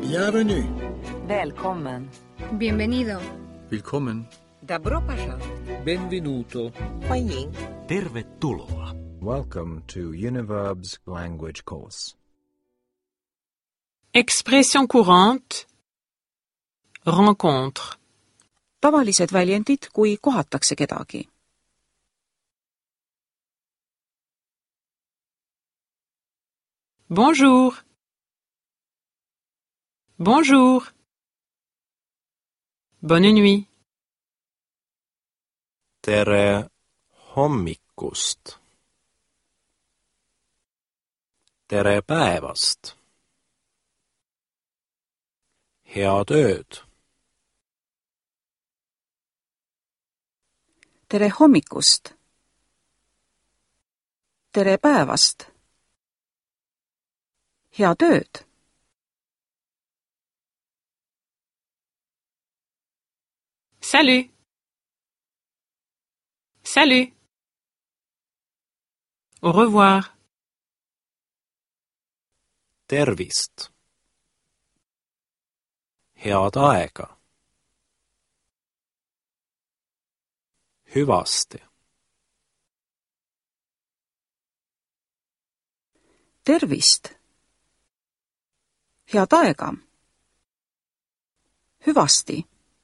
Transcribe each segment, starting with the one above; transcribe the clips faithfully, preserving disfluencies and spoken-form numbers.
Bienvenue. Välkommen. Bienvenido. Willkommen. Добро пожаловать. Benvenuto. 欢迎. Tervetuloa. Welcome to Univerb's language course. Expression courante. Rencontre. Tavalised väljendid, kui kohatakse kedagi. Bonjour. Bonjour. Bonne nuit. Tere hommikust. Tere päevast. Head ööd. Tere hommikust. Tere päevast. Head ööd. Salut. Salut. Au revoir. Tervist. Head aega. Hyvästi. Tervist. Head aega. Hyvästi.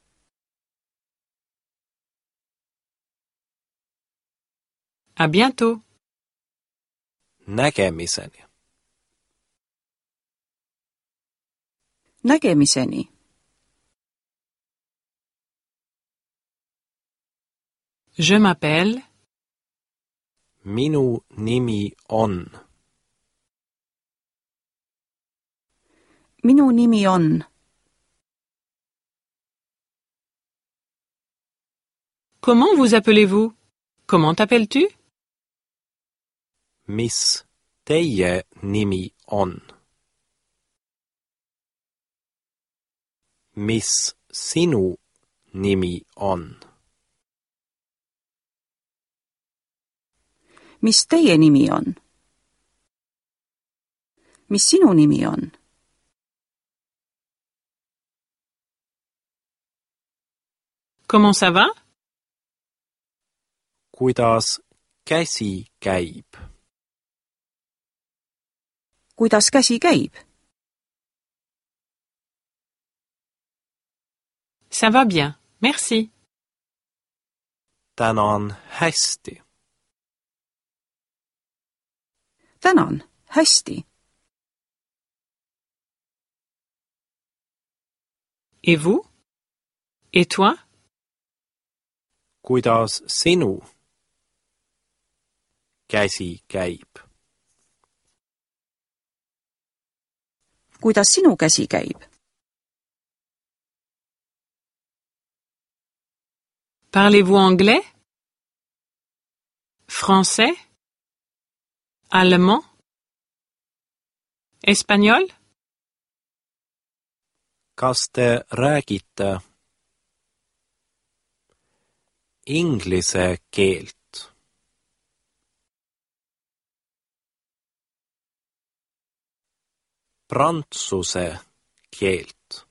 À bientôt. Nägemiseni. Nägemiseni. Je m'appelle. Minu nimi on. Minu nimi on. Comment vous appelez-vous? Comment t'appelles-tu? Mis teie nimi on? Mis sinu nimi on? Mis teie nimi on? Mis sinu nimi on? Comment ça va? Kuidas käsi käib? Kuidas käsi käib? Ça va bien, merci. Tänan hästi. Tänan, hästi. Et vous? Et toi? Kuidas sinu käsi käib? Kuidas sinu käsi käib? Parlez-vous anglais? Français? Allemand? Espagnol? Kas te räägite inglise keelt? Prantsuse keelt?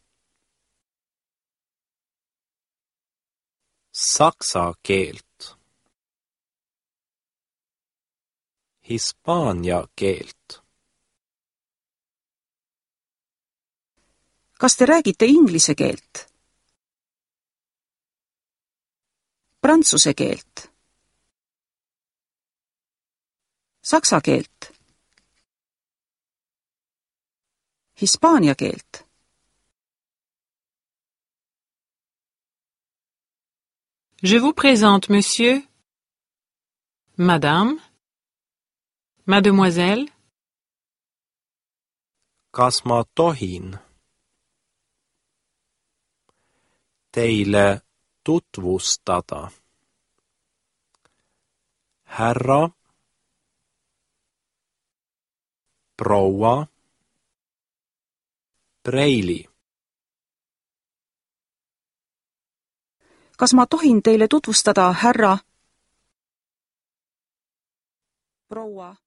Saksa keelt? Hispaania keelt? Kas te räägite inglise keelt? Prantsuse keelt? Saksa keelt? Hispaania keelt? Je vous présente monsieur, madame, mademoiselle. Kas ma tohin teile tutvustada härra, proua Preili? Kas ma tohin teile tutvustada härra, proua